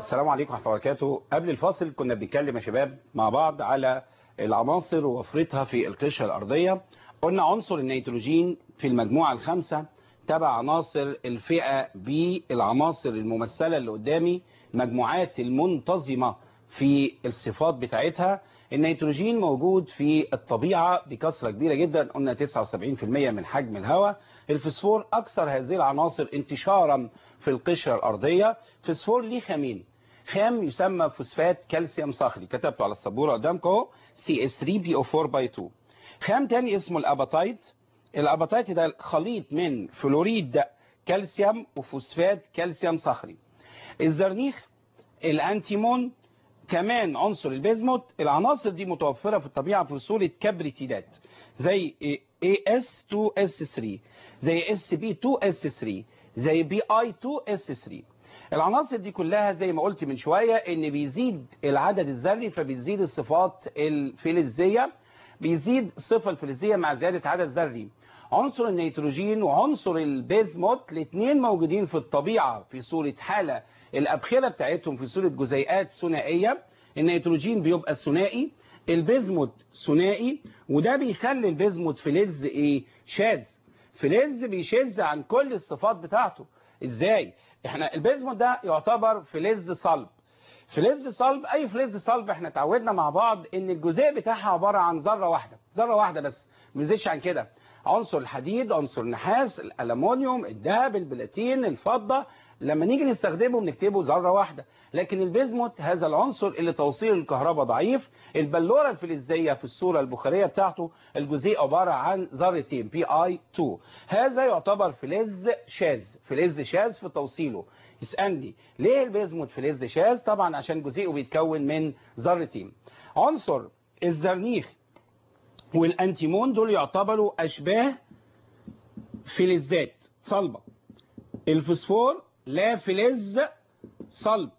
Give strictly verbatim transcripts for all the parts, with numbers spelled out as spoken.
السلام عليكم ورحمة الله وبركاته. قبل الفاصل كنا بنتكلم يا شباب مع بعض على العناصر ووفرتها في القشرة الأرضية. قلنا عنصر النيتروجين في المجموعة الخامسة تبع عناصر الفئة B، العناصر الممثلة اللي قدامي، مجموعات المنتظمة في الصفات بتاعتها. النيتروجين موجود في الطبيعة بكثرة كبيرة جدا، قلنا تسعة وسبعين بالمئة من حجم الهواء. الفسفور أكثر هذه العناصر انتشارا في القشرة الأرضية. فسفور ليه خامين، خام يسمى فوسفات كالسيوم صخري، كتبته على السبورة قدامكم سي اس ثري بي او فور باي تو. خام تاني اسمه الاباتايت. الاباتايت ده خليط من فلوريد كالسيوم وفوسفات كالسيوم صخري. الزرنيخ، الانتيمون، كمان عنصر البيزموت. العناصر دي متوفرة في الطبيعة في صورة كبريتيدات زي إيه إس تو إس ثري، زي إس بي تو إس ثري، زي بي آي تو إس ثري. العناصر دي كلها زي ما قلت من شوية ان بيزيد العدد الذري فبتزيد الصفات الفلزية، بيزيد الصفة الفلزية مع زيادة عدد ذري. عنصر النيتروجين وعنصر البيزموت الاثنين موجودين في الطبيعة في صورة حالة الأبخرة بتاعتهم في صورة جزيئات ثنائية. النيتروجين بيبقى ثنائي، البيزموت ثنائي، وده بيخلي البيزموت فلز ايه؟ شاذ. فلز بيشذ عن كل الصفات بتاعته. ازاي؟ احنا البيزموت ده يعتبر فلز صلب. فلز صلب، اي فلز صلب احنا اتعودنا مع بعض ان الجزيء بتاعها عباره عن ذره واحده، ذره واحده بس، ما بيزيدش عن كده. عنصر الحديد، عنصر النحاس، الالومنيوم، الذهب، البلاتين، الفضه، لما نيجي نستخدمه بنكتبه ذره واحده. لكن البيزموت هذا العنصر اللي توصيل الكهرباء ضعيف، البلوره الفلزيه في الصوره البخاريه بتاعته الجزيء عباره عن ذرتين بي اي تو. هذا يعتبر فلز شاذ، فلز شاذ في توصيله. يسالني ليه البيزموت فلز شاذ؟ طبعا عشان جزيئه بيتكون من ذرتين. عنصر الزرنيخ والانتيمون دول يعتبروا اشباه فلزات صلبه. الفوسفور لا فلز صلب،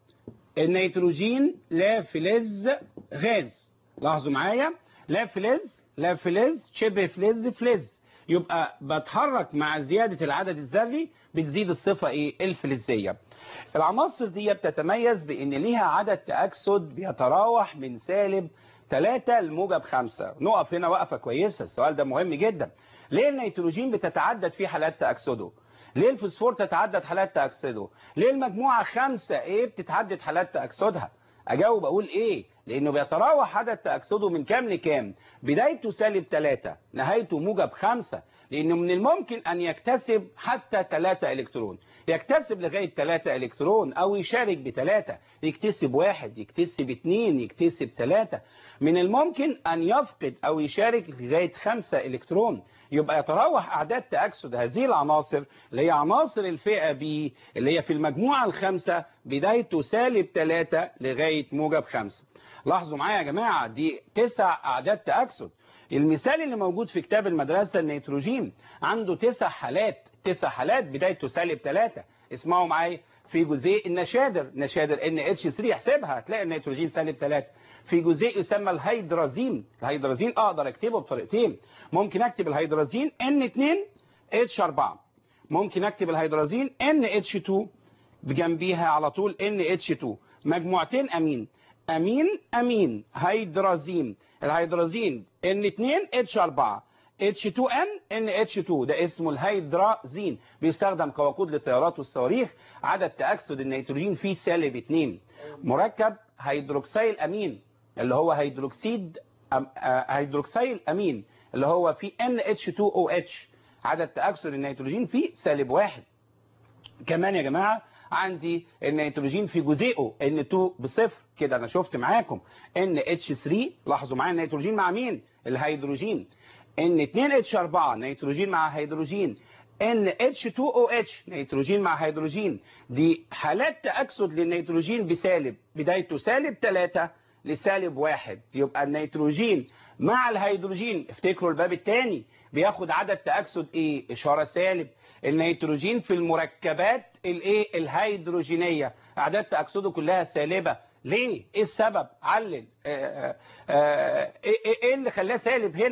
النيتروجين لا فلز غاز. لاحظوا معايا، لا فلز لا فلز شبه فلز فلز، يبقى بتحرك مع زيادة العدد الذري بتزيد الصفة ايه؟ الفلزية. العناصر دي بتتميز بان ليها عدد تأكسد بيتراوح من سالب ثلاثة لموجب خمسة. نقف هنا وقفة كويسة، السؤال ده مهم جدا. ليه النيتروجين بتتعدد فيه حالات تأكسده؟ ليه الفوسفور تتعدد حالات تأكسده؟ ليه المجموعة خمسة ايه بتتعدد حالات تأكسدها؟ اجاوب اقول ايه؟ لانه بيتراوح عدد تأكسده من كام لكام؟ بدايته سالب ثلاثة، نهايته موجب خمسة، لانه من الممكن ان يكتسب حتى ثلاثة الكترون، يكتسب لغاية ثلاثة الكترون او يشارك بثلاثة، يكتسب واحد، يكتسب اثنين، يكتسب ثلاثة. من الممكن ان يفقد او يشارك لغاية خمسة الكترون. يبقى يتراوح اعداد تأكسد هذه العناصر اللي هي عناصر الفئة B اللي هي في المجموعة الخامسة بدايته سالب ثلاثة لغاية موجب خمسة. لاحظوا معايا يا جماعة، دي تسع اعداد تأكسد. المثال اللي موجود في كتاب المدرسة النيتروجين عنده تسع حالات، تسع حالات بدايته سالب ثلاثة. اسمعوا معايا، في جزيء النشادر، نشادر ان اتش ثري احسبها هتلاقي النيتروجين سالب ثلاثة. في جزيء يسمى الهيدرازين، الهيدرازين اقدر اكتبه بطريقتين. ممكن اكتب الهيدرازين ان اثنين اتش أربعة، ممكن اكتب الهيدرازين ان اتش تو بجنبيها على طول ان اتش تو، مجموعتين امين، امين امين هيدرازين. الهيدرازين ان اثنين اتش أربعة، اتش تو ان ان اتش تو، ده اسمه الهيدرازين، بيستخدم كوقود للطيارات والصواريخ. عدد تأكسد النيتروجين فيه سالب اثنين. مركب هيدروكسيل امين اللي هو هيدروكسيد أم... آه... هيدروكسيل امين اللي هو فيه ان اتش تو او اتش، عدد تأكسد النيتروجين فيه سالب واحد. كمان يا جماعة عندي النيتروجين في جزيئه ان اتنين بصفر كده، انا شفت معاكم ان اتش ثري. لاحظوا معايا النيتروجين مع مين؟ الهيدروجين. ان اثنين اتش أربعة نيتروجين مع هيدروجين، ان اتش تو او اتش نيتروجين مع هيدروجين. دي حالات تأكسد للنيتروجين بسالب، بدايته سالب ثلاثة لسالب واحد. يبقى النيتروجين مع الهيدروجين، افتكروا الباب الثاني بياخد عدد تأكسد ايه؟ اشارة سالب. النيتروجين في المركبات الايه؟ الهيدروجينية، اعداد تأكسده كلها سالبة. ليه؟ ايه السبب؟ علل. آآ آآ ايه اللي خلاه سالب هنا؟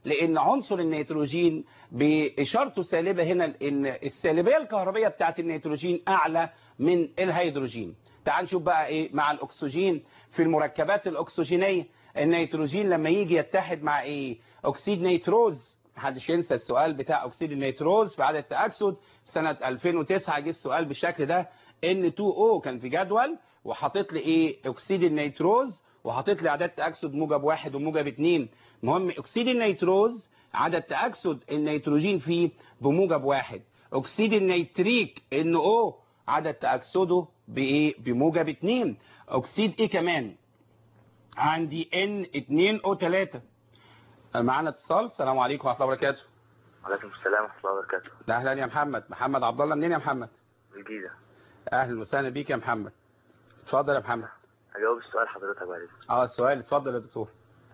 لان عنصر النيتروجين باشارته سالبه هنا، لان السالبيه الكهربيه بتاعت النيتروجين اعلى من الهيدروجين. تعال نشوف بقى ايه مع الاكسجين في المركبات الاكسجينيه. النيتروجين لما يجي يتحد مع ايه؟ اكسيد نيتروز. محدش ينسى السؤال بتاع اكسيد النيتروز في عدد تأكسد سنة ألفين وتسعة، جه السؤال بالشكل ده إن اتنين او كان في جدول وحاطط لي ايه؟ اكسيد النيتروز، وحاطط لي عدد تأكسد موجب واحد وموجب اتنين. المهم اكسيد النيتروز عدد تأكسد النيتروجين فيه بموجب واحد. اكسيد النيتريك ان او عدد تأكسده بايه؟ بموجب اتنين. اكسيد ايه كمان؟ عندي ان اتنين او تلاتة. معانا اتصال. السلام عليكم ورحمه الله وبركاته. وعليكم السلام ورحمه الله وبركاته. اهلا يا محمد. محمد عبد الله منين يا محمد؟ من الجيزه. اهلا وسهلا بيك يا محمد. اتفضل يا محمد. هجاوب السؤال حضرتك بعد اذنك. اه السؤال اتفضل يا دكتور.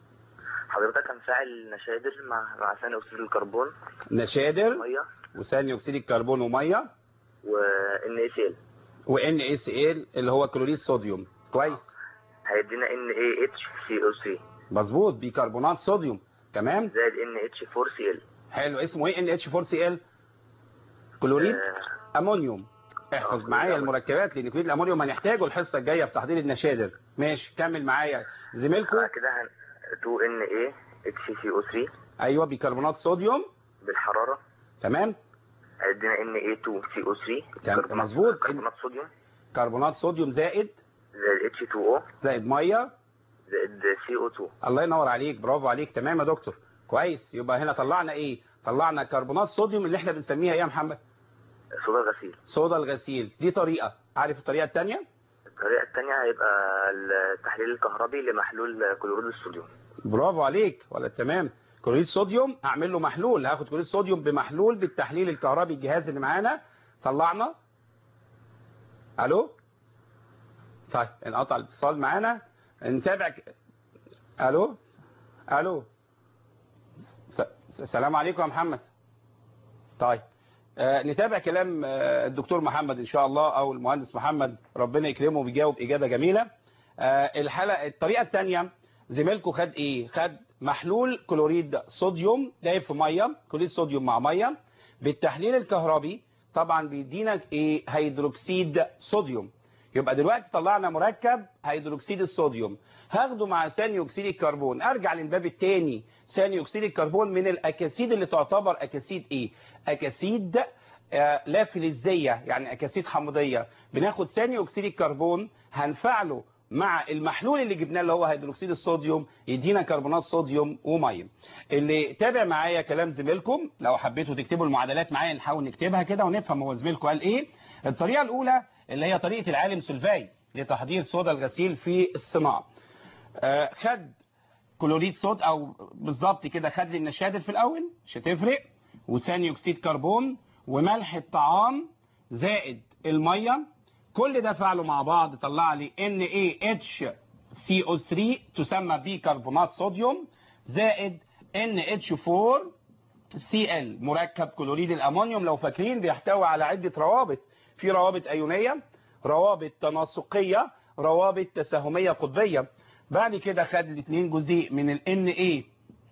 حضرتك هنفعل نشادر مع مع ثاني اكسيد الكربون. نشادر ميه وثاني اكسيد الكربون وميه وان اي سي ال وان اي سي ال اللي هو كلوريد صوديوم. كويس. هيدينا ان اي اتش سي او ثلاثة. مظبوط، بيكربونات صوديوم. تمام. زائد ان اتش أربعة سي ال. حلو. اسمه ايه ان اتش أربعة سي ال؟ كلوريد آه. امونيوم. احفظ آه. معايا المركبات لان كلوريد الامونيوم هنحتاجه الحصه الجايه في تحضير النشادر. ماشي كمل معايا زميلكم. بعد كده هن اتنين ان اي اتش سي او ثلاثة. ايوه بيكربونات صوديوم بالحراره. تمام. هيدينا ان اي اتنين سي او ثلاثة. مظبوط. كربونات صوديوم. كربونات صوديوم زائد زائد اتش اتنين او زائد ميه زائد سي او اتنين. الله ينور عليك، برافو عليك. تمام يا دكتور. كويس. يبقى هنا طلعنا ايه؟ طلعنا كربونات صوديوم اللي احنا بنسميها ايه يا محمد؟ صودا الغسيل. صودا الغسيل. دي طريقه. عارف الطريقه الثانيه؟ الطريقه الثانيه هيبقى التحليل الكهربي لمحلول كلوريد الصوديوم. برافو عليك. ولا تمام. كلوريد صوديوم اعمل له محلول. هاخد كلوريد صوديوم بمحلول بالتحليل الكهربي. الجهاز اللي معانا طلعنا. الو. طيب انقطع الاتصال معانا. نتابع. الو الو. السلام عليكم يا محمد. طيب آه نتابع كلام آه الدكتور محمد ان شاء الله، او المهندس محمد ربنا يكرمه وبيجاوب اجابه جميله. آه الحلقه الطريقه الثانيه زميلكم خد ايه؟ خد محلول كلوريد صوديوم دايب في ميه، كلوريد صوديوم مع ميه بالتحليل الكهربي. طبعا بيدينا ايه؟ هيدروكسيد صوديوم. يبقى دلوقتي طلعنا مركب هيدروكسيد الصوديوم، هاخده مع ثاني اكسيد الكربون. ارجع للباب الثاني. ثاني اكسيد الكربون من الاكاسيد اللي تعتبر اكاسيد ايه؟ اكاسيد آه لا فلزيه، يعني اكاسيد حمضيه. بناخد ثاني اكسيد الكربون هنفعله مع المحلول اللي جبناه اللي هو هيدروكسيد الصوديوم، يدينا كربونات صوديوم وميه. اللي تابع معايا كلام زميلكم لو حبيتوا تكتبوا المعادلات معايا نحاول نكتبها كده ونفهم هو زميلكم قال ايه. الطريقه الاولى اللي هي طريقه العالم سولفاي لتحضير صودا الغسيل في الصناعه. آه خد كلوريد صود او بالظبط كده خد لي النشادر في الاول مش هتفرق، وثاني اكسيد كربون وملح الطعام زائد الميه. كل ده فعله مع بعض طلع لي ان اي اتش سي او ثلاثة تسمى بيكربونات صوديوم زائد ان اتش أربعة سي ال مركب كلوريد الامونيوم. لو فاكرين بيحتوي على عده روابط، في روابط ايونيه، روابط تناسقيه، روابط تساهميه قطبيه. بعد كده خد الاثنين جزيء من ال ان اي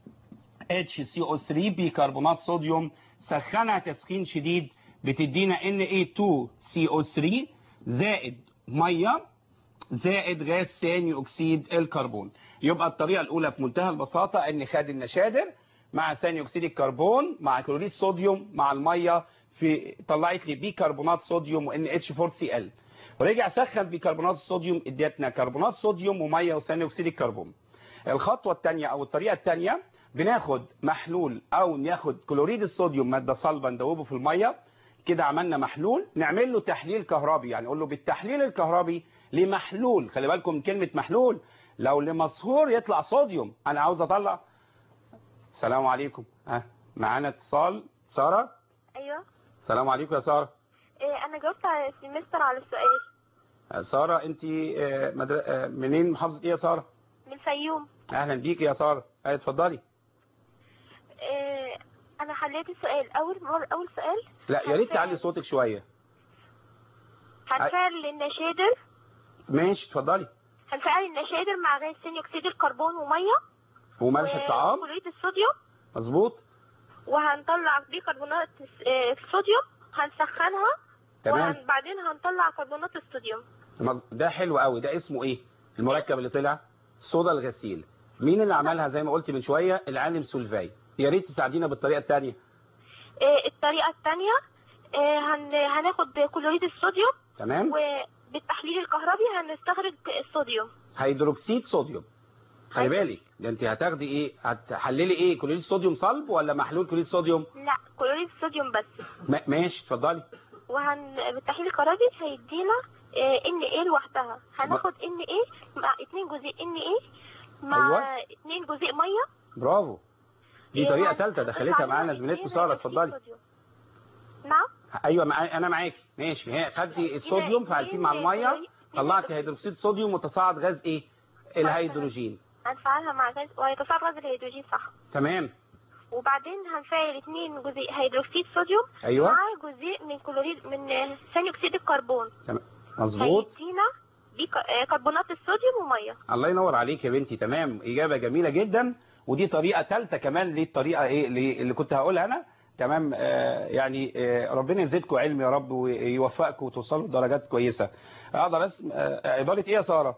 اتش سي او ثلاثة بيكربونات صوديوم، سخنها تسخين شديد بتدينا ان اي اتنين سي او ثلاثة زائد ميه زائد غاز ثاني اكسيد الكربون. يبقى الطريقه الاولى بمنتهى البساطه ان خد النشادر مع ثاني اكسيد الكربون مع كلوريد صوديوم مع الميه، في طلعت لي بيكربونات صوديوم وان اتش أربعة سي ال، ورجع سخن بيكربونات الصوديوم اديتنا كربونات صوديوم وميه وثاني اكسيد الكربون. الخطوه الثانيه او الطريقه الثانيه بناخد محلول او ناخد كلوريد الصوديوم ماده صلبه ندوبه في الميه. كده عملنا محلول نعمل له تحليل كهربي، يعني نقول له بالتحليل الكهربي لمحلول. خلي بالكم من كلمه محلول، لو لمصهور يطلع صوديوم. انا عاوز اطلع. السلام عليكم. ها معانا اتصال. ساره. ايوه السلام عليكم يا ساره. إيه انا جاوبت على السمستر على السؤال. ساره انت مدر... منين محافظه ايه يا ساره؟ من الفيوم. اهلا بيكي يا ساره. ايوه اتفضلي. إيه انا حليت السؤال اول مره اول سؤال. لا يا ريت تعلي صوتك شويه. هنفعل النشادر. ماشي اتفضلي. هنفعل النشادر مع غاز ثاني اكسيد الكربون وميه وملح الطعام وكلوريد الصوديوم مظبوط. وهنطلع بيكربونات آه، الصوديوم، هنسخنها. تمام. وبعدين هنطلع كربونات الصوديوم. مظ- ده حلو قوي. ده اسمه ايه المركب اللي طلع؟ صودا الغسيل. مين اللي عملها زي ما قلت من شويه؟ العالم سولفاي. يا ريت تساعدينا بالطريقه الثانيه. آه، الطريقة الثانية هناخد كلوريد الصوديوم. تمام. وبالتحليل الكهربي هنستخرج الصوديوم. هيدروكسيد صوديوم. خلي بالك ده انت هتاخدي ايه؟ هتحللي ايه؟ كلوريد صوديوم صلب ولا محلول كلوريد صوديوم؟ لا، كلوريد الصوديوم بس. ما- ماشي اتفضلي. وهن بالتحليل الكهربي هيدينا ان ايه لوحدها. هناخد ان ايه مع اتنين جزيء ان ايه مع أيوة. اتنين جزيء ميه. برافو. دي إيه، طريقه هن- ثالثه دخلتها هنطلع معانا لنا زميلتكم اتنين ساره. هيدروكسيد اتفضلي. صوديوم. نعم. ايوه معايا، انا معاكي. ماشي. هي خدتي الصوديوم فعلتيه مع الميه، طلعتي هيدروكسيد صوديوم وتصاعد غاز ايه؟ الهيدروجين. هنفعلها مع غاز وهيتصاعد غاز الهيدروجين، صح. تمام. وبعدين هنفعل اتنين جزيء هيدروكسيد صوديوم أيوة. مع جزيء من كلوريد من ثاني اكسيد الكربون. تمام مظبوط. هيدينا دي كربونات الصوديوم وميه. الله ينور عليك يا بنتي. تمام، اجابه جميله جدا. ودي طريقه ثالثه كمان للطريقه ايه اللي كنت هقولها انا. تمام. آه يعني آه ربنا يزيدكم علم يا رب ويوفقكم وتوصلوا لدرجات كويسه. اقدر اسم آه اداره ايه يا ساره؟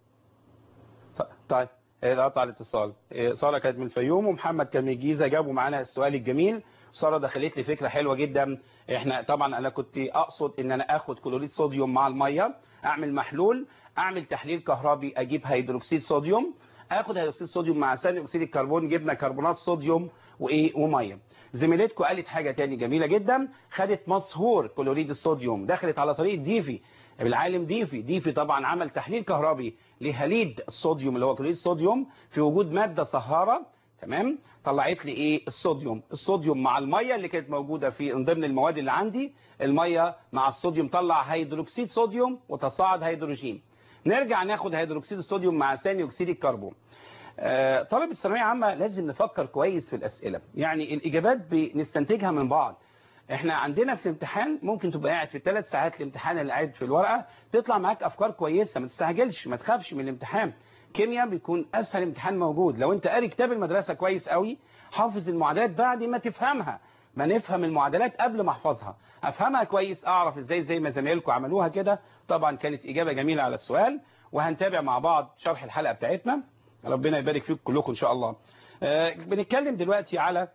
طيب قطع الاتصال. ساره كانت من الفيوم ومحمد كان من الجيزه، جابوا معانا السؤال الجميل. ساره دخلت لي فكره حلوه جدا. احنا طبعا انا كنت اقصد ان انا اخد كلوريد صوديوم مع الميه، اعمل محلول، اعمل تحليل كهربي، اجيب هيدروكسيد صوديوم، اخد هيدروكسيد صوديوم مع ثاني اكسيد الكربون، جبنا كربونات صوديوم وايه وميه. زميلتكم قالت حاجه تاني جميله جدا، خدت مصهور كلوريد الصوديوم، دخلت على طريقه ديفي. العالم ديفي ديفي طبعا عمل تحليل كهربي لهاليد الصوديوم اللي هو كلوريد الصوديوم في وجود ماده صهاره. تمام. طلعت لي ايه؟ الصوديوم. الصوديوم مع الميه اللي كانت موجوده في من ضمن المواد اللي عندي، الميه مع الصوديوم طلع هيدروكسيد صوديوم وتصاعد هيدروجين. نرجع ناخد هيدروكسيد الصوديوم مع ثاني اكسيد الكربون. آه طلبه الثانويه عامه لازم نفكر كويس في الاسئله، يعني الاجابات بنستنتجها من بعض. احنا عندنا في الامتحان ممكن تبقى قاعد في الثلاث ساعات الامتحان اللي قاعد في الورقه تطلع معاك افكار كويسه، ما تستعجلش، ما تخافش من الامتحان. كيمياء بيكون اسهل امتحان موجود لو انت قاري كتاب المدرسه كويس قوي، حافظ المعادلات بعد ما تفهمها. ما نفهم المعادلات قبل ما احفظها، افهمها كويس، اعرف ازاي زي ما زمايلكم عملوها كده. طبعا كانت اجابه جميله على السؤال، وهنتابع مع بعض شرح الحلقه بتاعتنا. ربنا يبارك فيكم كلكم ان شاء الله. آه بنتكلم دلوقتي على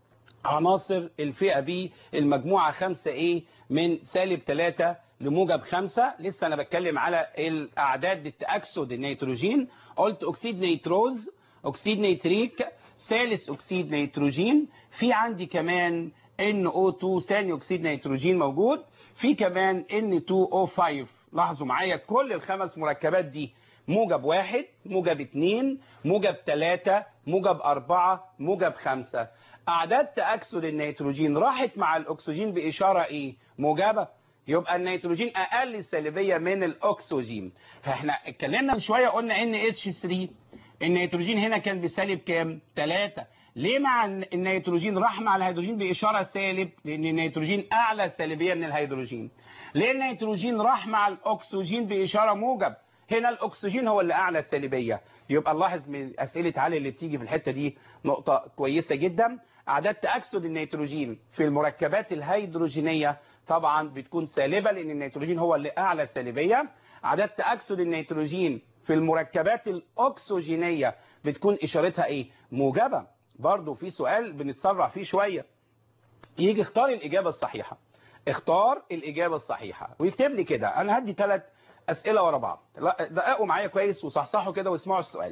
عناصر الفئة B المجموعة خمسة A من سالب ثلاثة لموجب خمسة. لسه أنا بتكلم على الأعداد التأكسد النيتروجين. قلت أكسيد نيتروز، أكسيد نيتريك، ثالث أكسيد نيتروجين، في عندي كمان إن أو تو ثاني أكسيد نيتروجين موجود، في كمان إن تو أو خمسة. لاحظوا معايا كل الخمس مركبات دي موجب واحد، موجب اتنين، موجب تلاتة، موجب أربعة، موجب خمسة. أعداد تأكسد النيتروجين راحت مع الأكسجين بإشارة إيه؟ موجبة. يبقى النيتروجين أقل سالبية من الأكسجين. فإحنا اتكلمنا من شوية قلنا إن اتش ثلاثة النيتروجين هنا كان بسالب كام؟ تلاتة. ليه مع النيتروجين راح مع الهيدروجين بإشارة سالب؟ لأن النيتروجين أعلى سالبية من الهيدروجين. ليه النيتروجين راح مع الأكسجين بإشارة موجب؟ هنا الأكسجين هو اللي أعلى السالبية. يبقى نلاحظ من أسئلة علي اللي بتيجي في الحتة دي نقطة كويسة جدا. أعداد تأكسد النيتروجين في المركبات الهيدروجينية طبعا بتكون سالبة لأن النيتروجين هو اللي أعلى السالبية. أعداد تأكسد النيتروجين في المركبات الأكسجينية بتكون إشارتها إيه؟ موجبة. برضو في سؤال بنتسرع فيه شوية، يجي اختار الإجابة الصحيحة، اختار الإجابة الصحيحة ويكتب لي كده. أنا هدي ثلاث أسئلة ورا بعض، دققوا معايا كويس وصحصحوا كده واسمعوا السؤال.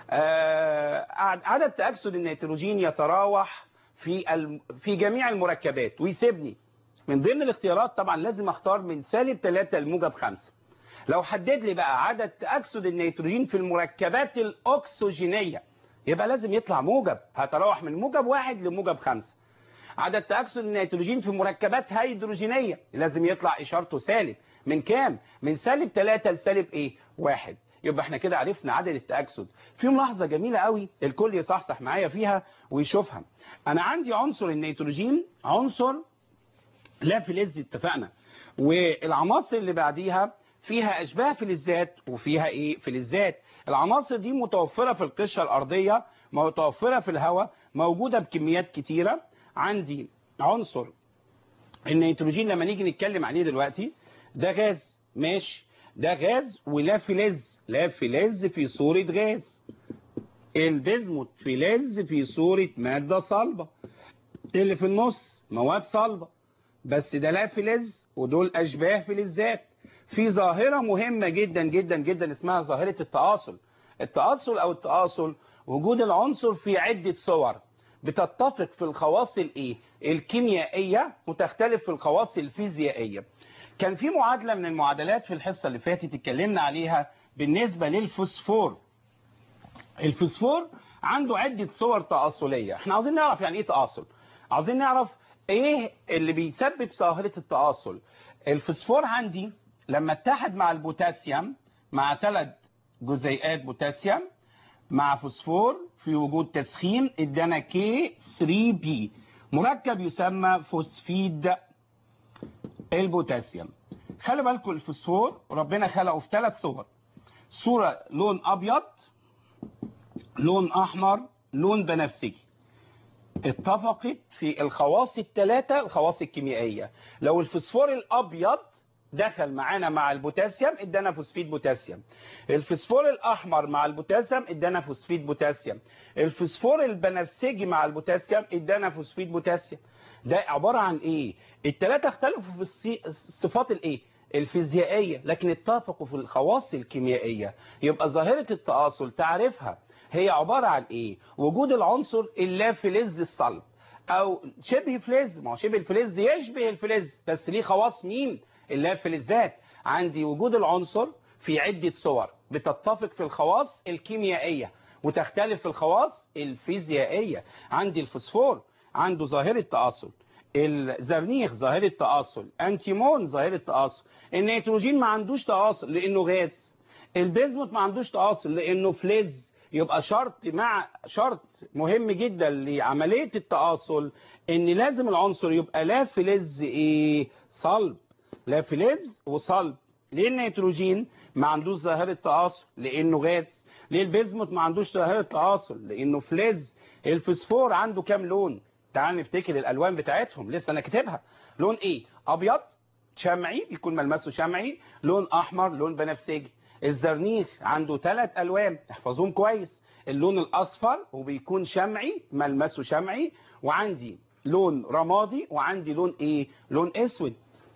آه عدد تأكسد النيتروجين يتراوح في الم... في جميع المركبات، ويسيبني من ضمن الاختيارات طبعا لازم اختار من سالب ثلاثة لموجب خمسة. لو حدد لي بقى عدد تأكسد النيتروجين في المركبات الأكسجينية يبقى لازم يطلع موجب، هتراوح من موجب واحد لموجب خمسة. عدد تأكسد النيتروجين في مركبات هيدروجينية لازم يطلع إشارته سالب، من كام؟ من سالب ثلاثة لسالب ايه؟ واحد. يبقى احنا كده عرفنا عدد التأكسد. في ملاحظة جميلة قوي الكل يصحصح معايا فيها ويشوفها. انا عندي عنصر النيتروجين عنصر لا فلز اتفقنا، والعناصر اللي بعديها فيها اشباه فلزات وفيها ايه؟ فلزات. العناصر دي متوفرة في القشرة الارضية متوفرة في الهواء، موجودة بكميات كتيرة. عندي عنصر النيتروجين لما نيجي نتكلم عليه دلوقتي، ده غاز ماشي، ده غاز ولا فلز، لا فلز في صورة غاز. البزموت فلز في صورة مادة صلبة، اللي في النص مواد صلبة، بس ده لا فلز ودول أشباه فلزات. في ظاهرة مهمة جدا جدا جدا اسمها ظاهرة التآصل. التآصل أو التآصل وجود العنصر في عدة صور بتتفق في الخواص الايه الكيميائية وتختلف في الخواص الفيزيائية. كان في معادلة من المعادلات في الحصة اللي فاتت اتكلمنا عليها بالنسبة للفوسفور. الفوسفور عنده عدة صور تآصلية. احنا عاوزين نعرف يعني ايه تآصل، عاوزين نعرف ايه اللي بيسبب ظاهرة التآصل. الفوسفور عندي لما اتحد مع البوتاسيوم، مع ثلاث جزيئات بوتاسيوم مع فوسفور في وجود تسخين، ادانا كي ثري بي، مركب يسمى فوسفيد البوتاسيوم. خلي بالكم الفوسفور ربنا خلقه في ثلاث صور، صورة لون ابيض، لون احمر، لون بنفسجي. اتفقت في الخواص الثلاثة الخواص الكيميائية. لو الفوسفور الابيض دخل معانا مع البوتاسيوم ادانا فوسفيد بوتاسيوم، الفوسفور الاحمر مع البوتاسيوم ادانا فوسفيد بوتاسيوم، الفوسفور البنفسجي مع البوتاسيوم ادانا فوسفيد بوتاسيوم. ده عبارة عن ايه؟ الثلاثة اختلفوا في الصفات الايه الفيزيائية، لكن اتفقوا في الخواص الكيميائية. يبقى ظاهرة التآصل تعرفها هي عبارة عن ايه؟ وجود العنصر اللافلز الصلب او شبه فلز. ما هو شبه الفلز يشبه الفلز بس ليه خواص مين؟ اللافلزات. عندي وجود العنصر في عدة صور بتتفق في الخواص الكيميائية وتختلف في الخواص الفيزيائية. عندي الفوسفور عنده ظاهرة تآصل، الزرنيخ ظاهرة تآصل، انتيمون ظاهرة تآصل، النيتروجين ما عندوش تآصل لانه غاز، البيزموت ما عندوش تآصل لانه فلز. يبقى شرط مع شرط مهم جدا لعملية التآصل ان لازم العنصر يبقى لا فلز ايه صلب، لا فلز وصلب. ليه النيتروجين ما عندوش ظاهرة تآصل؟ لانه غاز. ليه البيزموت ما عندوش ظاهرة تآصل؟ لانه فلز. الفوسفور عنده كام لون؟ تعال نفتكر الالوان بتاعتهم، لسه انا كاتبها. لون ايه؟ ابيض شمعي بيكون ملمسه شمعي، لون احمر لون بنفسجي. الزرنيخ عنده ثلاث الوان احفظوهم كويس، اللون الاصفر وبيكون شمعي ملمسه شمعي، وعندي لون رمادي، وعندي لون ايه لون اسود.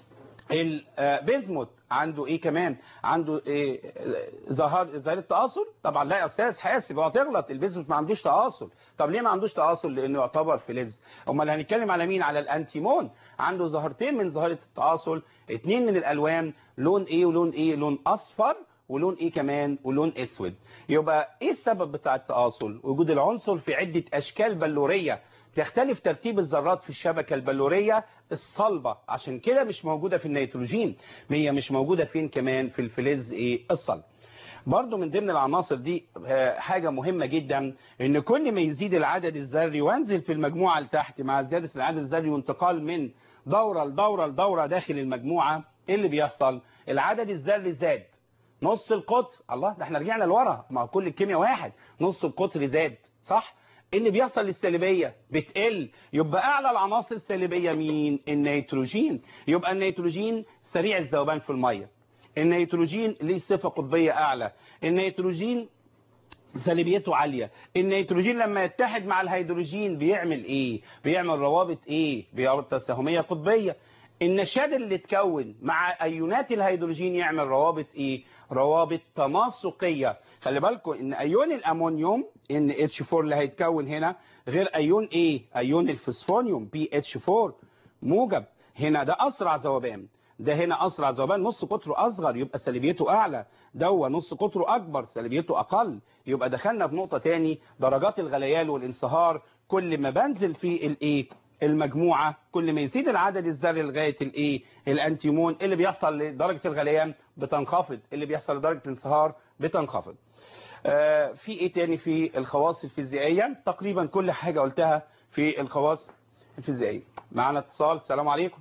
البيزموت عنده ايه كمان؟ عنده ايه ظهر ظاهره تآصل؟ طبعا لا يا استاذ حاسب هتغلط، البيزموت ما عندوش تآصل. طب ليه ما عندوش تآصل؟ لانه يعتبر فلز. امال هنتكلم على مين؟ على الانتيمون، عنده ظاهرتين من ظاهره التآصل، اثنين من الالوان، لون ايه ولون ايه لون اصفر ولون ايه كمان ولون اسود. يبقى ايه السبب بتاع التآصل؟ وجود العنصر في عده اشكال بلوريه، تختلف ترتيب الذرات في الشبكة البلورية الصلبة، عشان كده مش موجودة في النيتروجين. هي مش موجودة فين كمان؟ في الفلز ايه الصلب. برضو من ضمن العناصر دي حاجة مهمة جدا، ان كل ما يزيد العدد الذري وانزل في المجموعة لتحت مع زيادة العدد الذري وانتقال من دورة لدورة لدورة داخل المجموعة، ايه اللي بيحصل؟ العدد الذري زاد نص القطر. الله، ده احنا رجعنا لورا، ما كل الكيمياء واحد، نص القطر زاد صح؟ اللي بيحصل للسالبية بتقل. يبقى اعلى العناصر السالبية مين؟ النيتروجين. يبقى النيتروجين سريع الذوبان في المية، النيتروجين ليه صفة قطبية اعلى، النيتروجين سالبيته عالية، النيتروجين لما يتحد مع الهيدروجين بيعمل ايه؟ بيعمل روابط ايه؟ بيعمل تساهمية قطبية. النشاد اللي اتكون مع ايونات الهيدروجين يعمل روابط ايه؟ روابط تناسقية. خلي بالكم ان ايون الامونيوم ان اتش فور اللي هيتكون هنا غير ايون ايه؟ ايون الفوسفونيوم بي اتش فور موجب. هنا ده اسرع ذوبان، ده هنا اسرع ذوبان، نص قطره اصغر يبقى سالبيته اعلى، دوا نص قطره اكبر سالبيته اقل. يبقى دخلنا في نقطة تاني، درجات الغليان والانصهار كل ما بنزل في الايه المجموعة كل ما يزيد العدد الذري لغاية الايه الانتيمون، اللي بيحصل لدرجة الغليان بتنخفض، اللي بيحصل لدرجة الانصهار بتنخفض. آه في ايه تاني في الخواص الفيزيائية؟ تقريبا كل حاجة قلتها في الخواص الفيزيائية. معنا اتصال. السلام عليكم.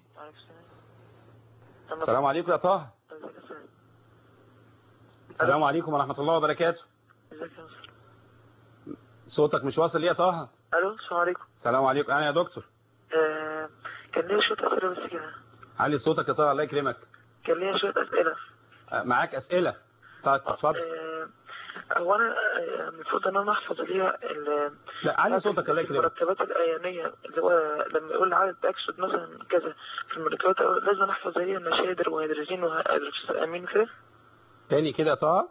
السلام عليكم يا طه. السلام عليكم ورحمة الله وبركاته. صوتك مش واصل ليه يا طه؟ الو السلام عليكم. السلام عليكم. انا يا دكتور آه كان ليا شويه اسئله بس كده. علي صوتك يا طه الله يكرمك. كان ليا شويه اسئله. آه، معاك اسئله؟ طيب اتفضل. آه هو انا آه، المفروض ان انا احفظ اللي هي ال- لا علي صوتك الله يكرمك. المركبات الايونيه اللي هو لما يقول عدد اكسد مثلا كذا في المركبات لازم احفظ اللي هي النشادر وهيدروجين وامين كده. تاني كده يا طه.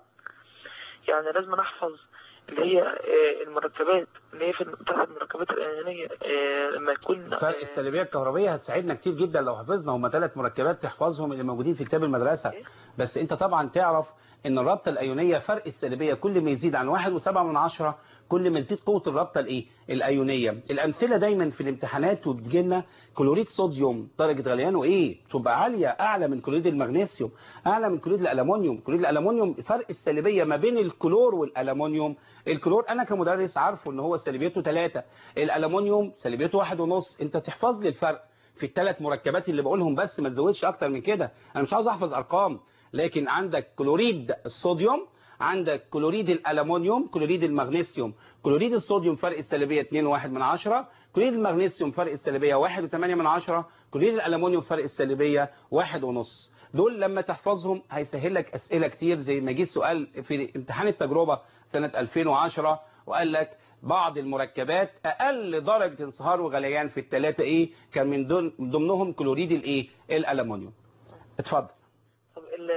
يعني لازم احفظ اللي هي آه، المركبات اللي هي في بتاعت المركبات الايونيه آه، لما يكون فرق آه، السلبيه الكهربيه هتساعدنا كتير جدا لو حفظنا. هم ثلاث مركبات تحفظهم اللي موجودين في كتاب المدرسه. بس انت طبعا تعرف ان الرابطه الايونيه فرق السلبيه كل ما يزيد عن واحد وسبعة من عشرة كل ما تزيد قوه الرابطه الايه الايونيه. الامثله دايما في الامتحانات وبتجي لنا كلوريد صوديوم درجه غليانه ايه تبقى عاليه اعلى من كلوريد المغنيسيوم، اعلى من كلوريد الالومنيوم. كلوريد الالومنيوم فرق السلبيه ما بين الكلور والالومنيوم. الكلور انا كمدرس عارفه ان هو سلبيته ثلاثة، الالومنيوم سلبيته واحد ونص. انت تحفظ لي الفرق في الثلاث مركبات اللي بقولهم بس ما تزودش اكتر من كده. انا مش عاوز احفظ ارقام. لكن عندك كلوريد الصوديوم، عندك كلوريد الالومنيوم، كلوريد المغنيسيوم. كلوريد الصوديوم فرق السلبيه اتنين فاصلة واحد من عشرة، كلوريد المغنيسيوم فرق السلبيه واحد فاصلة ثمانية من عشرة، كلوريد الالومنيوم فرق السلبيه واحد ونص. دول لما تحفظهم هيسهل لك اسئله كتير. زي ما جه سؤال في امتحان التجربه سنه ألفين وعشرة وقال لك بعض المركبات اقل درجه انصهار وغليان في الثلاثه ايه كان من ضمنهم كلوريد الايه الالومنيوم. اتفضل. طب ال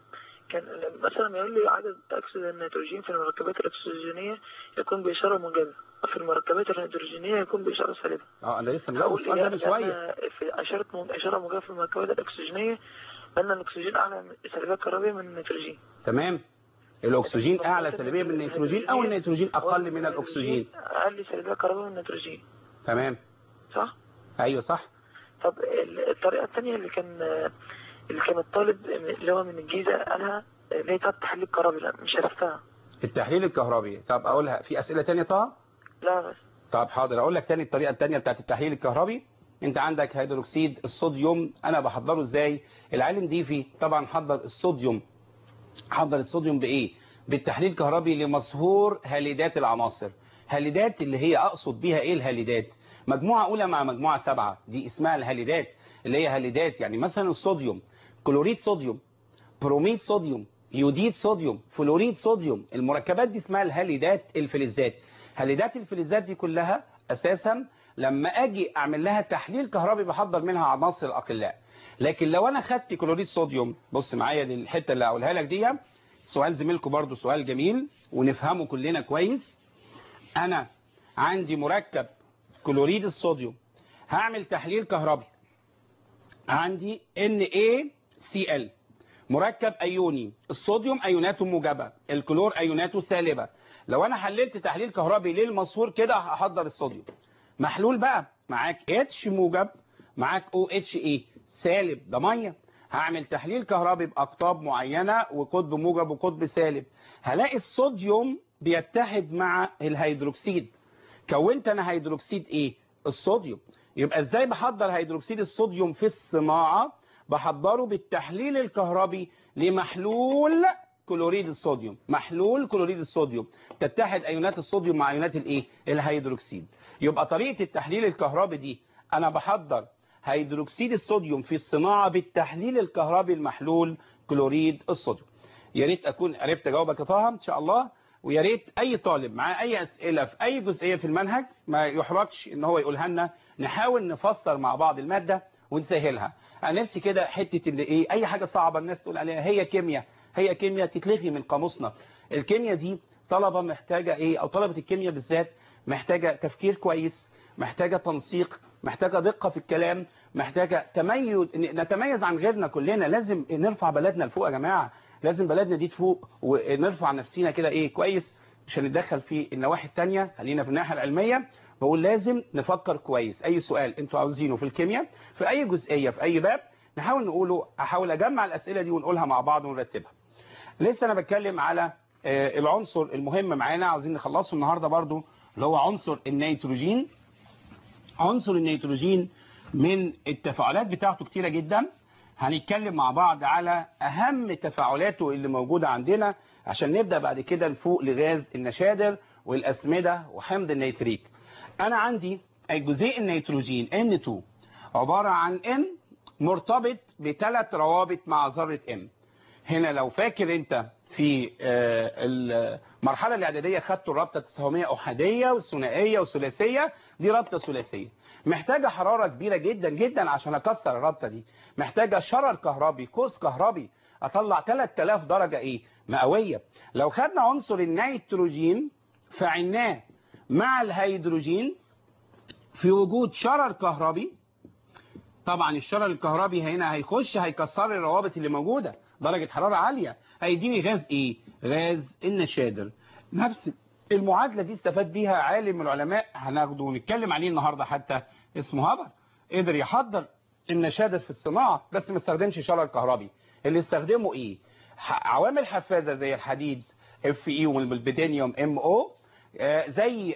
كان مثلا ما يقول لي عدد اكسد النيتروجين في المركبات الاكسجينيه يكون باشاره موجبه، وفي المركبات الهيدروجينيه يكون باشاره سالبه. اه انا لسه مجاوب السؤال ده من شويه. في اشاره اشاره موجبه في المركبات الاكسجينيه ان الاكسجين اعلى سلبيه كهربيه من النيتروجين. تمام. الاكسجين اعلى سلبيه من النيتروجين او النيتروجين اقل من الاكسجين؟ اقل سلبيه كهربيه من النيتروجين. تمام. صح؟ ايوه صح. طب الطريقه الثانيه اللي كان اللي كان الطالب اللي هو من الجيزه قالها اللي هي بتاعت التحليل الكهربي، لا مش عرفتها. التحليل الكهربي. طب اقولها في اسئله ثانيه طه؟ لا بس. طب حاضر اقول لك ثاني الطريقه الثانيه بتاعت التحليل الكهربي. انت عندك هيدروكسيد الصوديوم، انا بحضره ازاي؟ العالم ديفي طبعا حضر الصوديوم. حضر الصوديوم بايه؟ بالتحليل الكهربي لمصهور هاليدات العناصر. هاليدات اللي هي اقصد بيها ايه الهاليدات؟ مجموعه اولى مع مجموعه سبعه دي اسمها الهاليدات، اللي هي هاليدات. يعني مثلا الصوديوم كلوريد صوديوم، بروميد صوديوم، يوديد صوديوم، فلوريد صوديوم. المركبات دي اسمها الهاليدات الفلزات. هاليدات الفلزات دي كلها اساسا لما اجي اعمل لها تحليل كهربي بحضر منها عناصر الاقلاء. لكن لو انا خدت كلوريد صوديوم، بص معايا للحته اللي هقولها لك دي، سؤال زميلكم برضو سؤال جميل ونفهمه كلنا كويس. انا عندي مركب كلوريد الصوديوم هعمل تحليل كهربي، عندي إن إيه سي إل مركب ايوني، الصوديوم ايوناته موجبه، الكلور ايوناته سالبه. لو انا حللت تحليل كهربي للمصهور كده هحضر الصوديوم محلول بقى، معاك اتش موجب، معاك او اتش ايه سالب، ده ميه. هعمل تحليل كهربي باقطاب معينه وقطب موجب وقطب سالب، هلاقي الصوديوم بيتحد مع الهيدروكسيد. كونت انا هيدروكسيد ايه؟ الصوديوم. يبقى ازاي بحضر هيدروكسيد الصوديوم في الصناعه؟ بحضره بالتحليل الكهربي لمحلول كلوريد الصوديوم. محلول كلوريد الصوديوم تتحد ايونات الصوديوم مع ايونات الايه؟ الهيدروكسيد. يبقى طريقه التحليل الكهربي دي انا بحضر هيدروكسيد الصوديوم في الصناعه بالتحليل الكهربي المحلول كلوريد الصوديوم. يا ريت اكون عرفت اجاوبك يا طه ان شاء الله. ويا ريت اي طالب معاه اي اسئله في اي جزئيه في المنهج ما يحرجش ان هو يقولها لنا، نحاول نفسر مع بعض الماده ونسهلها. انا نفسي كده حته اللي ايه اي حاجه صعبه الناس تقول عليها هي كيمياء هي كيمياء تتلغي من قاموسنا. الكيمياء دي طلبه محتاجه ايه، او طلبه الكيمياء بالذات محتاجه تفكير كويس، محتاجه تنسيق، محتاجه دقه في الكلام، محتاجه تميز، نتميز عن غيرنا كلنا. لازم نرفع بلدنا لفوق يا جماعه، لازم بلدنا دي تفوق ونرفع نفسينا كده ايه كويس، مش هنتدخل في النواحي الثانيه، خلينا في الناحيه العلميه. بقول لازم نفكر كويس. اي سؤال انتوا عاوزينه في الكيمياء في اي جزئيه في اي باب نحاول نقوله، احاول اجمع الاسئله دي ونقولها مع بعض ونرتبها. لسه انا بتكلم على العنصر المهم معانا عاوزين نخلصه النهارده برضو، اللي هو عنصر النيتروجين. عنصر النيتروجين من التفاعلات بتاعته كتيره جدا. هنتكلم مع بعض على اهم تفاعلاته اللي موجوده عندنا عشان نبدا بعد كده نفوق لغاز النشادر والاسمده وحمض النيتريك. انا عندي الجزيء النيتروجين إن اتنين عباره عن N مرتبط بثلاث روابط مع ذره M. هنا لو فاكر انت في المرحله الاعداديه خدتوا الرابطه التساهميه احاديه والثنائيه والثلاثيه، دي رابطه ثلاثيه محتاجه حراره كبيره جدا جدا عشان اكسر الرابطه دي، محتاجه شرر كهربي قوس كهربي اطلع ثلاثة آلاف درجه ايه مئويه. لو خدنا عنصر النيتروجين فعناه مع الهيدروجين في وجود شرر كهربي، طبعا الشرر الكهربي هنا هيخش هيكسر الروابط اللي موجوده درجه حراره عاليه، هيديني غاز ايه؟ غاز النشادر. نفس المعادله دي استفاد بيها عالم من العلماء هناخده ونتكلم عليه النهارده حتى، اسمه هابر، قدر يحضر النشادر في الصناعه بس ما استخدمش شرر كهربي. اللي استخدمه ايه؟ عوامل حفازه زي الحديد اف اي والبيدانيوم ام او، زي